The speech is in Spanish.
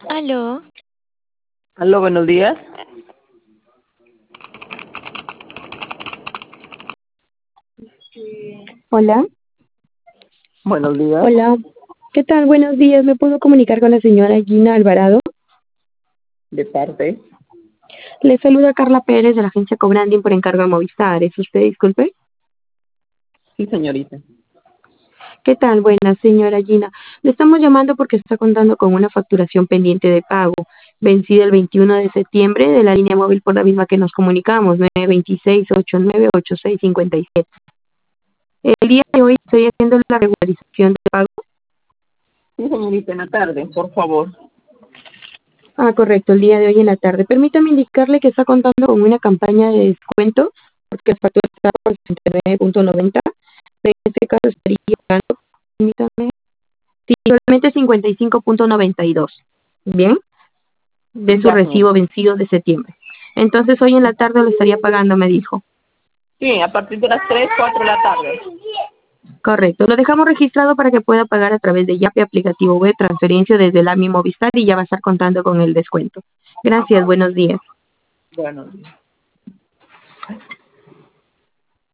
Aló, Aló, buenos días. Hola, Buenos días. hola. ¿Qué tal? Buenos días. ¿Me puedo comunicar con la señora Gina Alvarado? De parte. Le saluda Carla Pérez de la agencia Cobranding por encargo de Movistar. ¿Es usted, disculpe? Sí, señorita. ¿Qué tal? Buenas, señora Gina. Le estamos llamando porque está contando con una facturación pendiente de pago, vencida el 21 de septiembre de la línea móvil por la misma que nos comunicamos, 926-898657. El día de hoy estoy haciendo la regularización de pago. Sí, señorita, en la tarde, por favor. Ah, correcto, el día de hoy en la tarde. Permítame indicarle que está contando con una campaña de descuento, porque la factura está por 69.90. En este caso estaría pagando, permítame, sí, solamente 55.92. Bien, de su Ya, recibo señorita. vencido de septiembre. Entonces hoy en la tarde lo estaría pagando, me dijo. Sí, a partir de las 3, 4 de la tarde. Correcto, lo dejamos registrado para que pueda pagar a través de Yape, aplicativo web, transferencia desde la Mi Movistar y ya va a estar contando con el descuento. Gracias, buenos días. Buenos días.